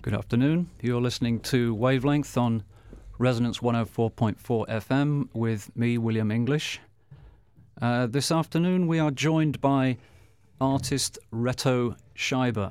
Good afternoon. You're listening to Wavelength on Resonance 104.4 FM with me, William English. This afternoon we are joined by artist Reto Scheiber.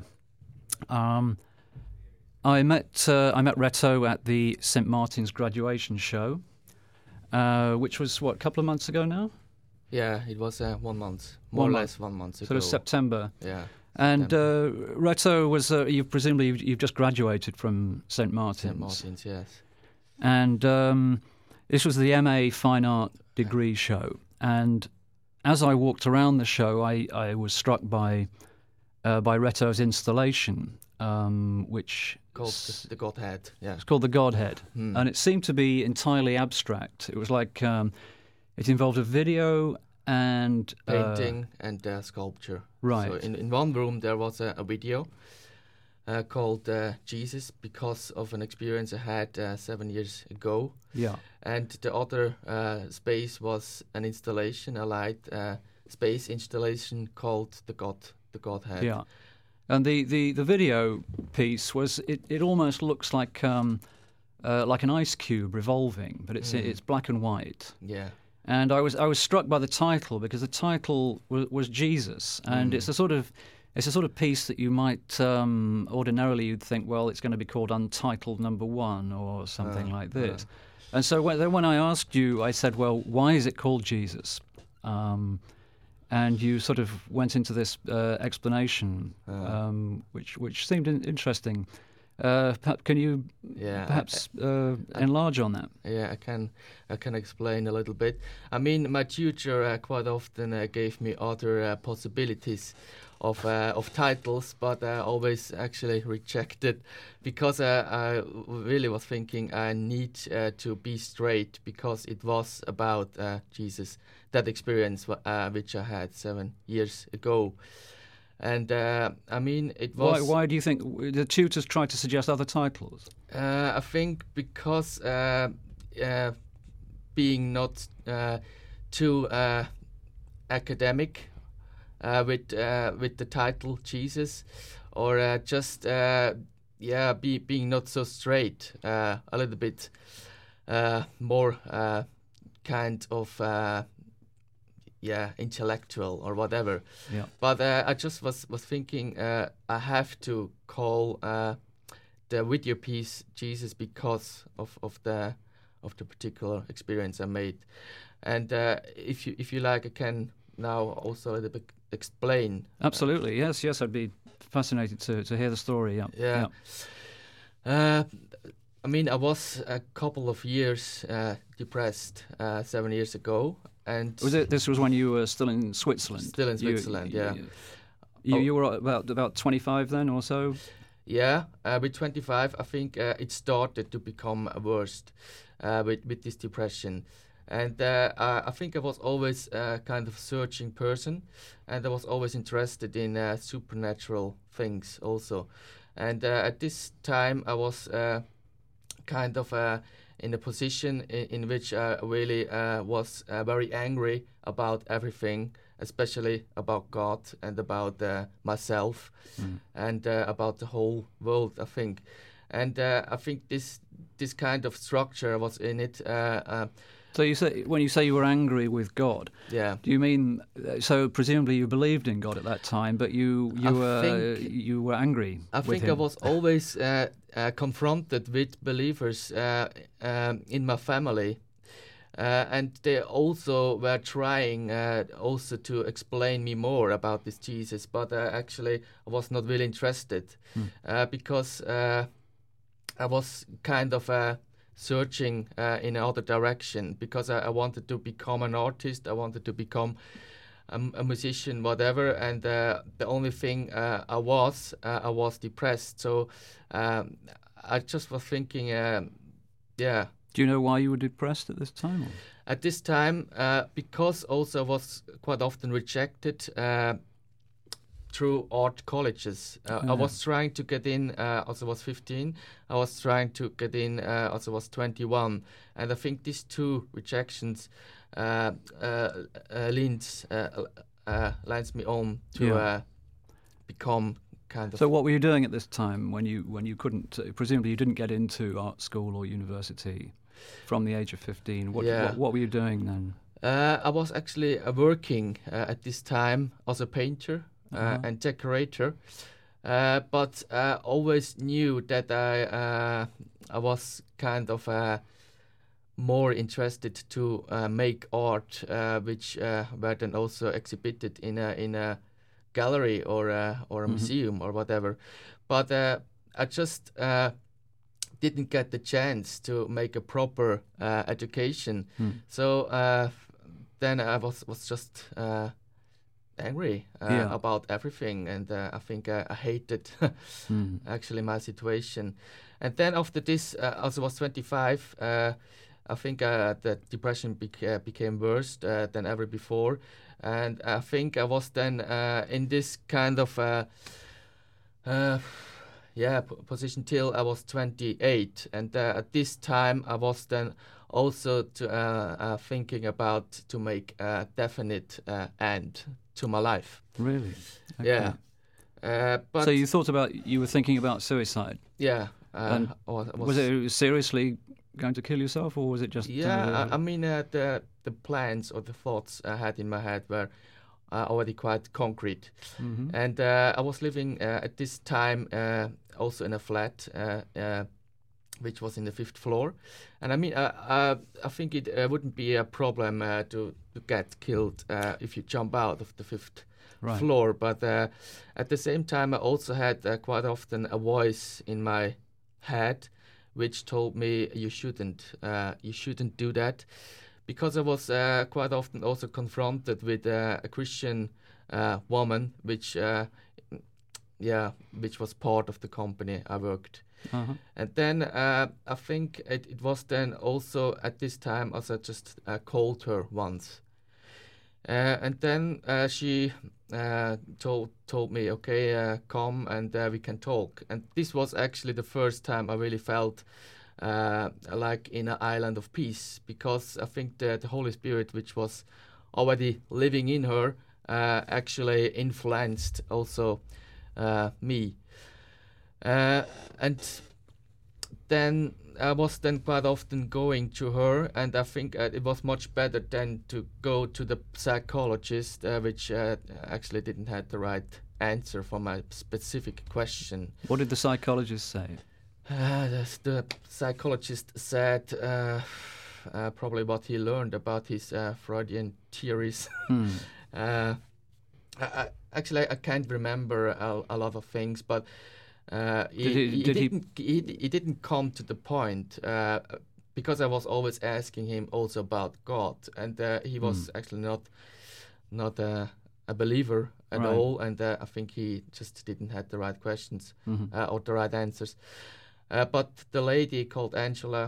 I met Reto at the St. Martin's graduation show, which was, a couple of months ago now? Yeah, it was 1 month, more or less 1 month ago. Sort of September. Yeah. And Reto was, you've just graduated from St. Martin's. St. Martin's, yes. And this was the MA Fine Art degree show. And as I walked around the show, I was struck by Reto's installation, which called the Godhead. Yeah, it's called the Godhead, and it seemed to be entirely abstract. It was like it involved a video and painting and sculpture. Right. So in one room there was a video called Jesus, because of an experience I had 7 years ago. Yeah. And the other space was an installation, a light space installation called the Godhead. Yeah. And the video piece was it almost looks like an ice cube revolving, but it's black and white. Yeah. And I was struck by the title, because the title was Jesus, and it's a sort of piece that you might ordinarily you'd think, well, it's going to be called Untitled Number 1 or something like this. And so when I asked you, I said, well, why is it called Jesus? And you sort of went into this explanation, which seemed interesting. Can you perhaps enlarge on that? Yeah, I can explain a little bit. I mean, my tutor quite often gave me other possibilities of titles, but I always actually rejected, because I really was thinking I need to be straight, because it was about Jesus, that experience which I had 7 years ago. And I mean, it was... Why do you think the tutors tried to suggest other titles? I think because being not too academic with the title Jesus, or just being not so straight, a little bit more kind of intellectual or whatever. Yeah. But I just was thinking I have to call the video piece Jesus because of the particular experience I made. And if you like, I can now also a little bit explain. Absolutely, yes, I'd be fascinated to hear the story. Yeah. I mean, I was a couple of years depressed 7 years ago. And this was when you were still in Switzerland? Still in Switzerland, yeah. You were about 25 then or so? Yeah, with 25, I think it started to become worse with this depression. And I think I was always a kind of searching person, and I was always interested in supernatural things also. And at this time, I was kind of in a position in which I really was very angry about everything, especially about God and about myself and about the whole world, I think. And I think this kind of structure was in it. So when you say you were angry with God, yeah, do you mean, so presumably you believed in God at that time, but you were angry I with think him? I was always confronted with believers in my family, and they also were trying also to explain me more about this Jesus, but actually I was not really interested because I was kind of searching in another direction, because I wanted to become an artist, I wanted to become a musician, whatever, and the only thing I was depressed. So I just was thinking, Do you know why you were depressed at this time? Or? At this time, because also I was quite often rejected through art colleges. I was trying to get in as I was 15. I was trying to get in as I was 21. And I think these two rejections lands me on to become kind of. So what were you doing at this time when you couldn't? Presumably you didn't get into art school or university from the age of 15. What were you doing then? I was actually working at this time as a painter and decorator, but I always knew that I was kind of more interested to make art, which were then also exhibited in a gallery or a museum or whatever. But I just didn't get the chance to make a proper education. So then I was just angry about everything, and I think I hated actually my situation. And then after this, as I was 25, I think the depression became worse than ever before, and I think I was then in this kind of position till I was 28, and at this time I was then also thinking about to make a definite end to my life. Really? Okay. Yeah. But so you were thinking about suicide? Yeah. Was it seriously going to kill yourself, or was it just? I mean, the plans or the thoughts I had in my head were already quite concrete, and I was living at this time also in a flat, which was in the 5th floor, and I mean, I think it wouldn't be a problem to get killed if you jump out of the 5th floor, but at the same time, I also had quite often a voice in my head which told me you shouldn't do that, because I was quite often also confronted with a Christian woman, which was part of the company I worked. And then I think it was then also at this time as I just called her once, and then she told me, okay, come and we can talk. And this was actually the first time I really felt like in an island of peace, because I think that the Holy Spirit, which was already living in her, actually influenced also me. And then I was then quite often going to her, and I think it was much better than to go to the psychologist, which actually didn't have the right answer for my specific question. What did the psychologist say? The psychologist said probably what he learned about his Freudian theories. I can't remember a lot of things, but he didn't come to the point, because I was always asking him also about God, and he was actually not a believer at all, and I think he just didn't have the right questions or the right answers. But the lady called Angela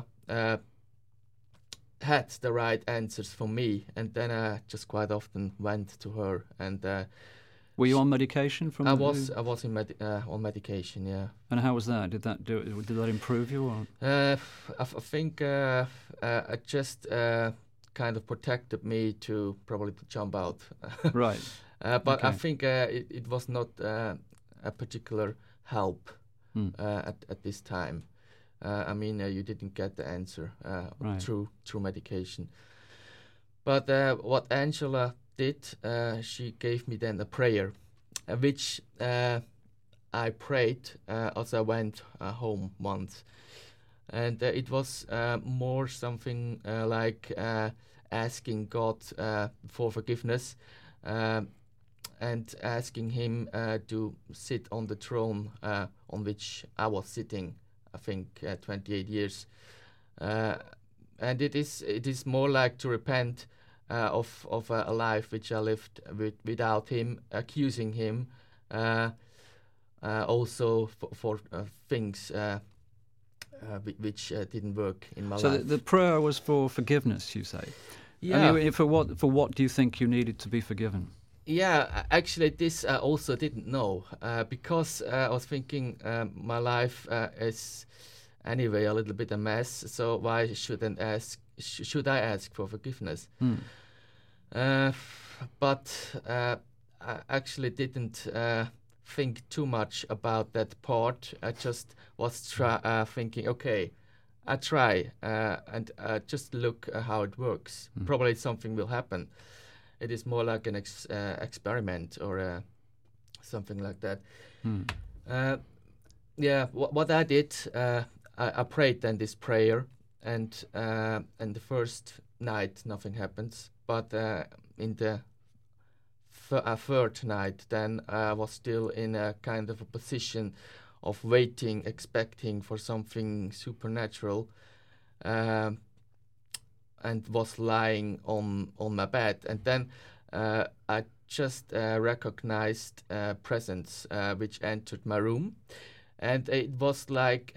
had the right answers for me, and then I just quite often went to her. And were you on medication from? I was on medication, yeah. And how was that? Did that improve you? Or? I think it just kind of protected me to probably jump out. Right. But okay. I think it was not a particular help at this time. I mean, you didn't get the answer through medication. But what Angela did, she gave me then a prayer, which I prayed as I went home once. And it was more something like asking God for forgiveness, and asking him to sit on the throne on which I was sitting, I think 28 years. And it is more like to repent of a life which I lived without him, accusing him also for things which didn't work in my life. So the prayer was for forgiveness, you say? Yeah. And for what do you think you needed to be forgiven? Yeah, actually this I also didn't know, because I was thinking my life is anyway a little bit a mess, so why should I ask for forgiveness? But I actually didn't think too much about that part. I just was thinking, okay, I try and just look how it works. Probably something will happen. It is more like an experiment or something like that. What I did, I prayed then this prayer, and the first night nothing happens, but in the third night, then I was still in a kind of a position of waiting, expecting for something supernatural, and was lying on my bed, and then I just recognized presence which entered my room, and it was like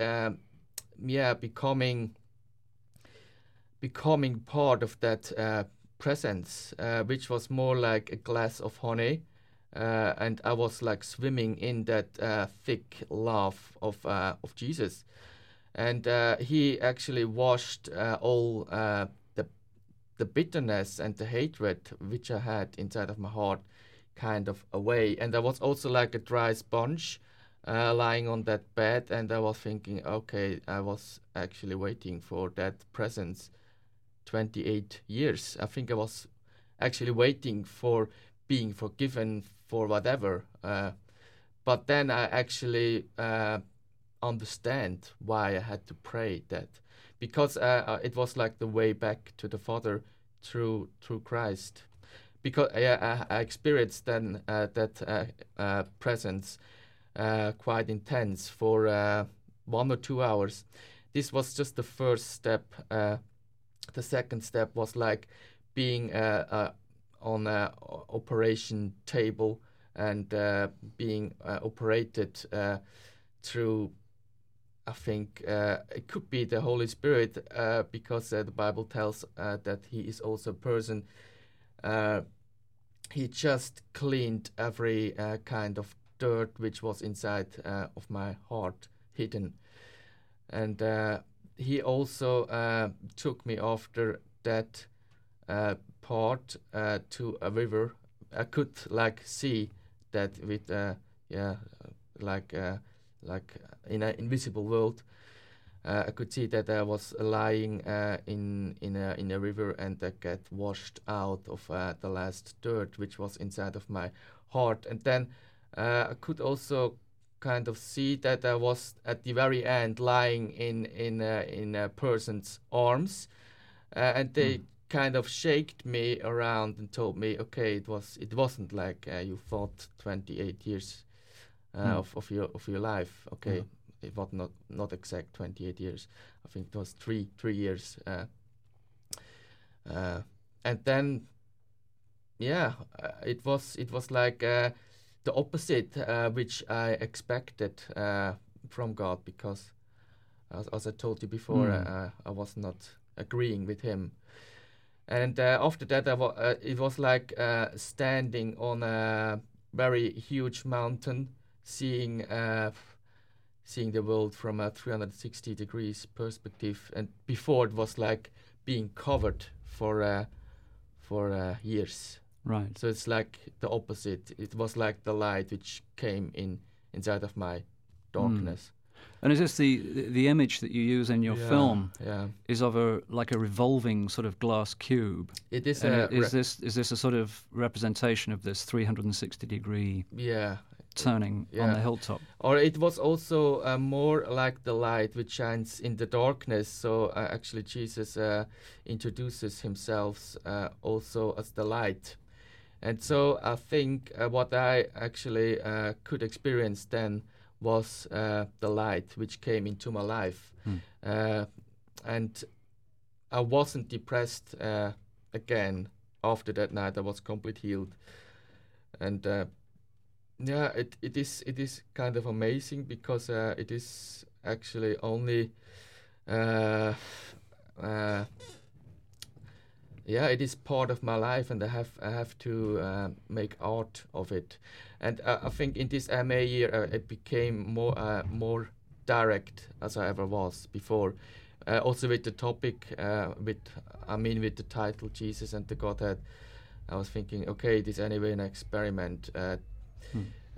becoming part of that presence, which was more like a glass of honey, and I was like swimming in that thick love of Jesus, and he actually washed all the bitterness and the hatred which I had inside of my heart kind of away. And I was also like a dry sponge lying on that bed, and I was thinking, okay, I was actually waiting for that presence 28 years. I think I was actually waiting for being forgiven for whatever. But then I actually understand why I had to pray that. Because it was like the way back to the Father through Christ. Because I experienced then that presence quite intense for 1 or 2 hours. This was just the first step. The second step was like being on an operation table and being operated through, I think it could be the Holy Spirit, because the Bible tells that he is also a person. He just cleaned every kind of dirt which was inside of my heart, hidden. And he also took me after that part to a river. I could like see that with like in an invisible world. I could see that I was lying in a river, and I get washed out of the last dirt which was inside of my heart. And then I could also kind of see that I was at the very end lying in a person's arms, and they kind of shaked me around and told me, okay, it wasn't like you thought 28 years of your life. Okay, it was not exact 28 years. I think it was three years. And then it was like the opposite which I expected from God, because as I told you before, I was not agreeing with him. And after that, it was like standing on a very huge mountain, seeing the world from a 360 degrees perspective. And before, it was like being covered for years. Right. So it's like the opposite. It was like the light which came inside of my darkness. And is this the image that you use in your film? Yeah. Is of a revolving sort of glass cube? It is. Is this a sort of representation of this 360 degree turning on the hilltop? Or it was also more like the light which shines in the darkness. So actually Jesus introduces himself also as the light. And so I think what I actually could experience then was the light which came into my life. And I wasn't depressed again after that night. I was completely healed. And it is kind of amazing, because it is actually only it is part of my life, and I have to make art of it. And I think in this MA year it became more direct as I ever was before. Also with the topic, with the title Jesus and the Godhead, I was thinking, okay, it is anyway an experiment.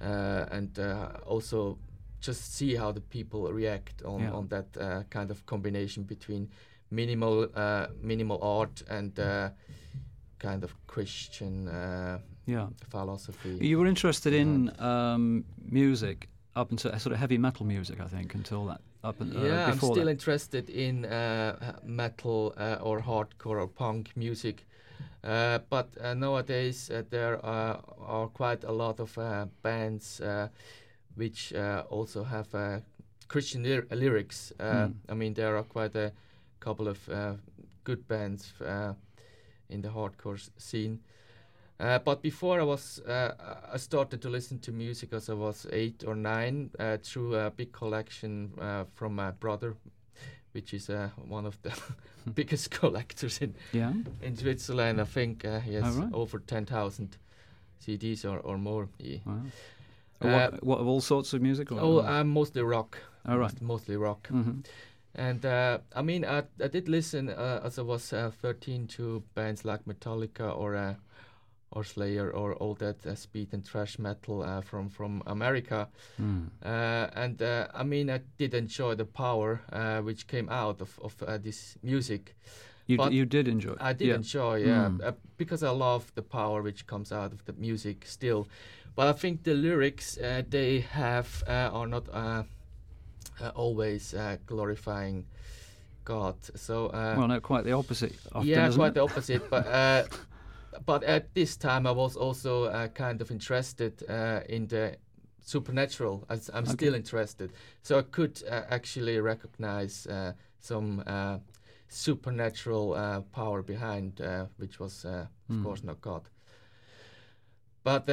and also just see how the people react on that kind of combination between minimal art and kind of Christian philosophy. You were interested in music up until sort of heavy metal music, I think, until that. I'm still interested in metal or hardcore or punk music. But nowadays there are quite a lot of bands which also have Christian lyrics. I mean, there are quite a couple of good bands in the hardcore scene. But before I started to listen to music as I was 8 or 9 through a big collection from my brother, which is one of the biggest collectors in Switzerland. I think he has over 10,000 CDs or more. Wow. What of all sorts of music? Mostly rock. Oh, right. Mostly rock. Mm-hmm. And I mean, I did listen as I was 13 to bands like Metallica or Slayer or all that speed and thrash metal from America. And I mean, I did enjoy the power which came out of this music. You did enjoy? I did enjoy, because I love the power which comes out of the music still. But I think the lyrics they have are not always glorifying God. So well, no, quite the opposite. Often, quite the opposite. But at this time, I was also kind of interested in the supernatural. I'm still interested, so I could actually recognize some supernatural power behind, which was, of course, not God. But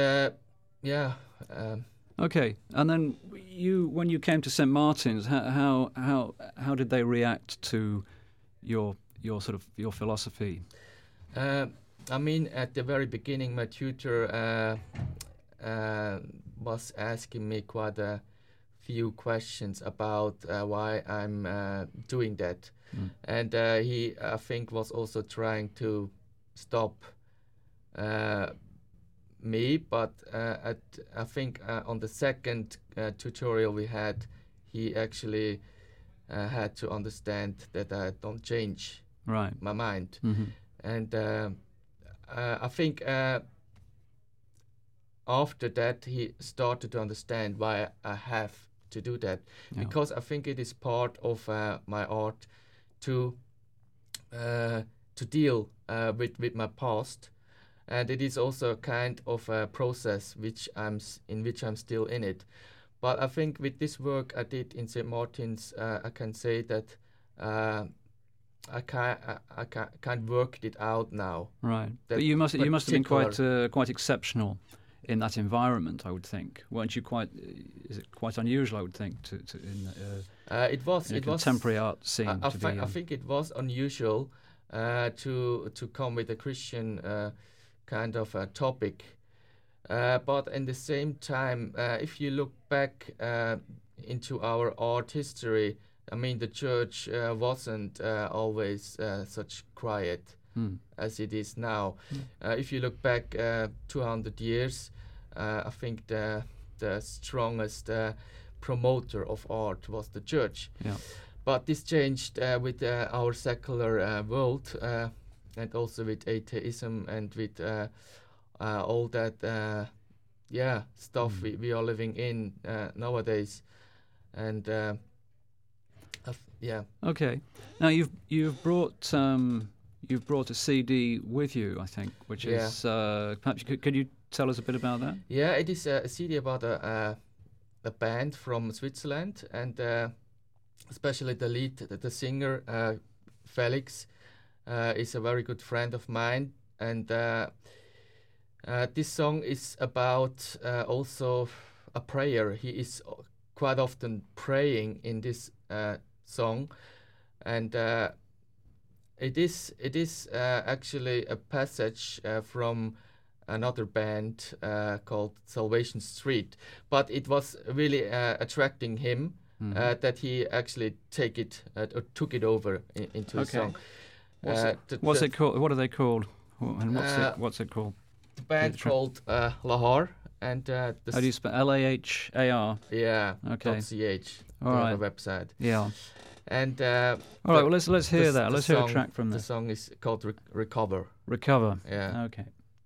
okay, and then when you came to St. Martin's, how did they react to your philosophy? I mean, at the very beginning, my tutor was asking me quite a few questions about why I'm doing that. And he, I think, was also trying to stop me. But I think on the second tutorial we had, he actually had to understand that I don't change my mind. Mm-hmm. And I think after that he started to understand why I have to do that, because I think it is part of my art to deal with my past, and it is also a kind of a process which I'm still in it. But I think with this work I did in St. Martin's, I can say that I can't work it out now. Right, but you must have been quite exceptional in that environment, I would think. Weren't you quite? Is it quite unusual? I would think it was contemporary art scene. I think it was unusual to come with a Christian kind of a topic, but at the same time, if you look back into our art history, I mean, the church wasn't always such quiet as it is now. If you look back 200 years, I think the strongest promoter of art was the church. Yeah. But this changed with our secular world, and also with atheism and with all that stuff we are living in nowadays. And Okay. Now you've brought a CD with you, I think, which is perhaps could you tell us a bit about that? Yeah, it is a CD about a band from Switzerland, and especially the singer Felix is a very good friend of mine, and this song is about also a prayer. He is quite often praying in this song, and it is actually a passage from another band called Salvation Street, but it was really attracting him that he actually took it over into the song. What's it called? What are they called? And what's it called? The band called Lahar, and How do you spell LAHAR? Yeah. Okay. .ch. All right. A website. Yeah. And all right. Well, let's hear that. Let's hear a track from the this. The song is called Recover. Recover. Yeah. Okay.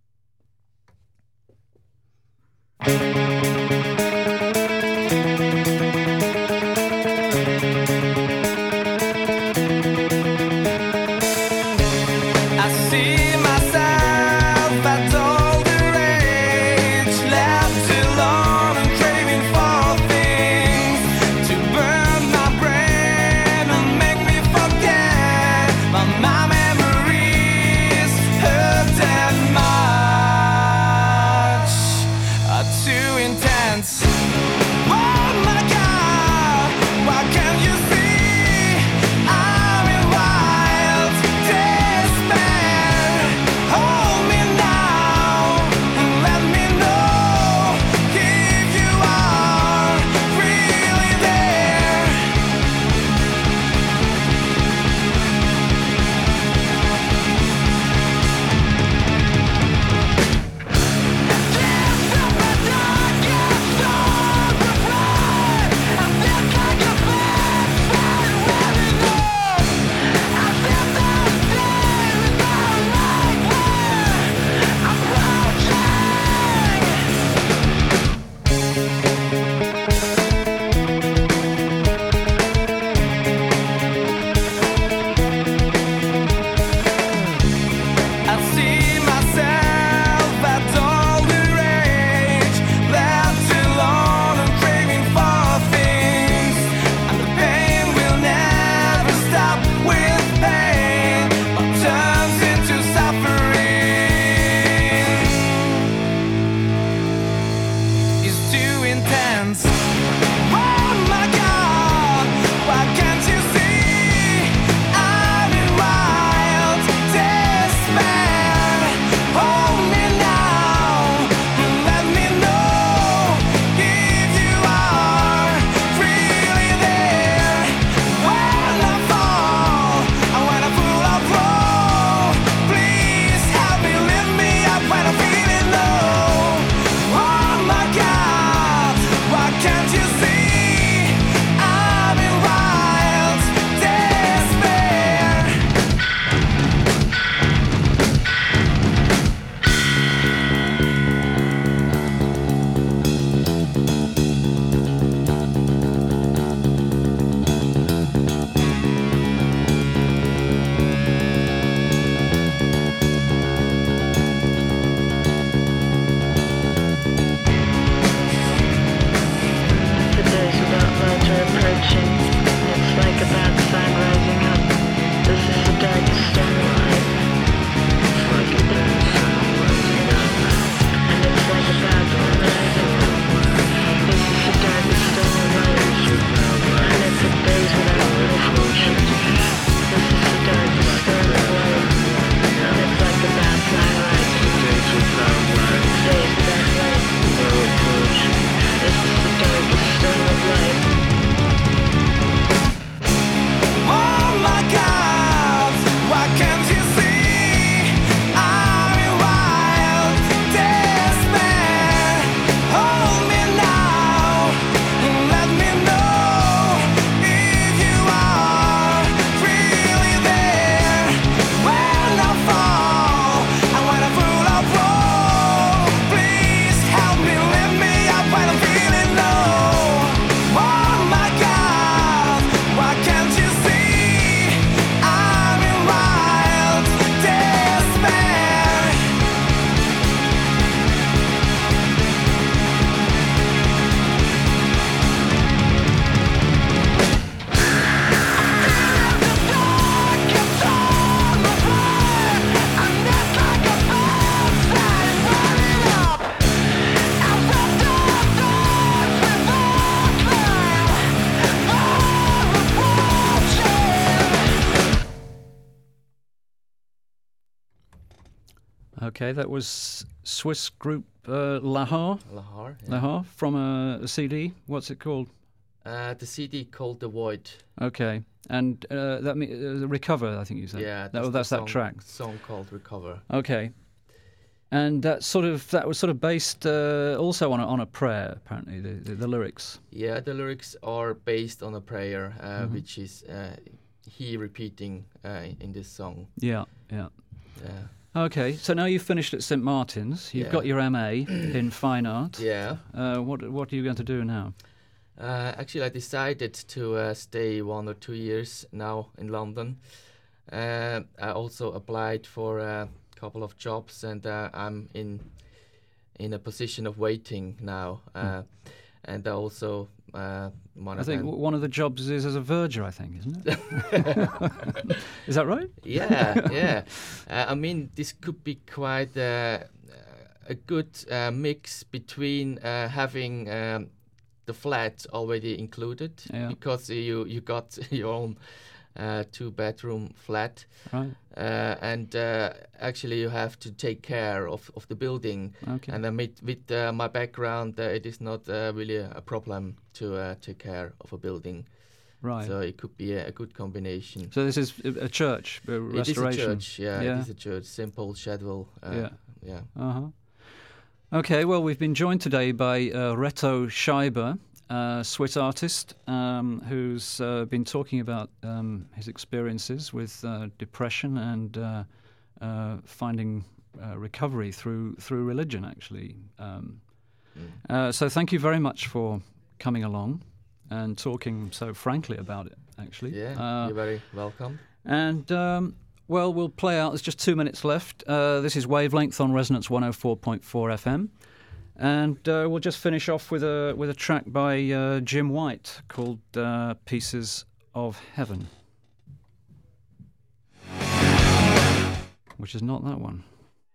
Okay, that was Swiss group Lahar. Lahar. Yeah. Lahar from a CD. What's it called? The CD called The Void. Okay, and that Recover, I think you said. Yeah, that's that track. Song called Recover. Okay, And that was sort of based also on a prayer, apparently. The lyrics. Yeah, the lyrics are based on a prayer, which is he repeating in this song. Yeah. Okay, so now you've finished at St Martin's. You've got your MA in fine art. Yeah. What are you going to do now? Actually, I decided to stay 1 or 2 years now in London. I also applied for a couple of jobs, and I'm in a position of waiting now. And I also I think one of the jobs is as a verger, I think, isn't it? Is that right? Yeah. I mean, this could be quite a good mix between having the flat already included, because you got your own 2-bedroom flat, right? And actually you have to take care of the building. Okay. And with my background, it is not really a problem to take care of a building. Right. So it could be a good combination. So this is a church, a restoration. It is a church, It is a church. Simple Shadwell. Yeah. Uh-huh. Okay, well, we've been joined today by Reto Scheiber, a Swiss artist who's been talking about his experiences with depression and finding recovery through religion, actually. So thank you very much for coming along and talking so frankly about it, actually. Yeah, you're very welcome. And, well, we'll play out. There's just 2 minutes left. This is Wavelength on Resonance 104.4 FM. And we'll just finish off with a track by Jim White called Pieces of Heaven, which is not that one.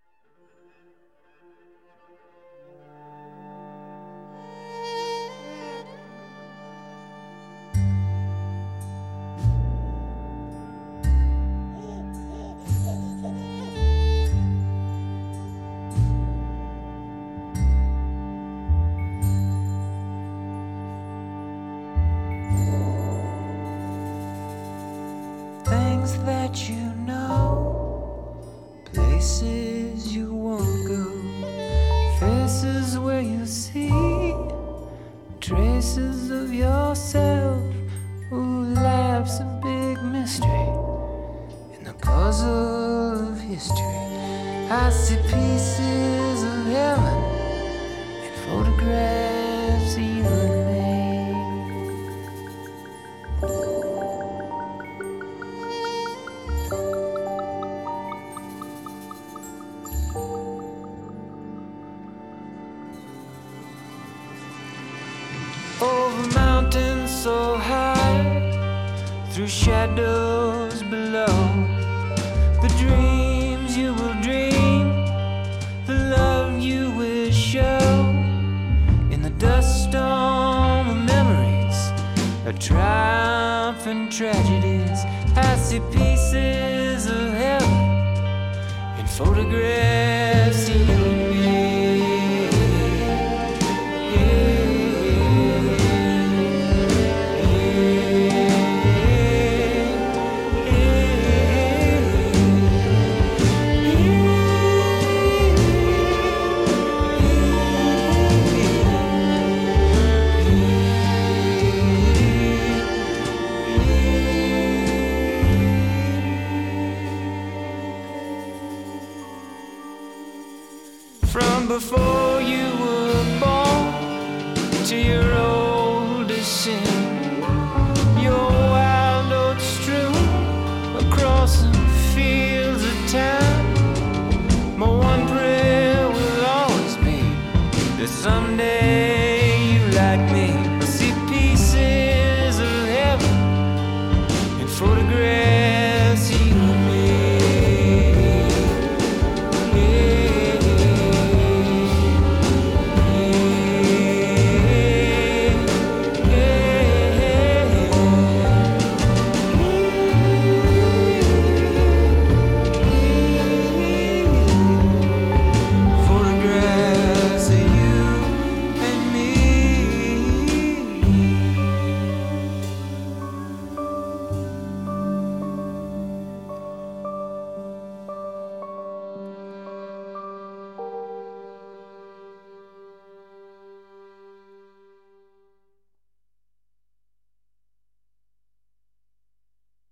That you know, places you won't go, faces where you see traces of yourself. Ooh, life's a big mystery in the puzzle of history. I see pieces of heaven in photographs of you and me. Over mountains so high, through shadows below, the dreams you will dream, the love you will show, in the dust storm of memories, of triumph and tragedies. I see pieces of heaven in photographs of you and me. From before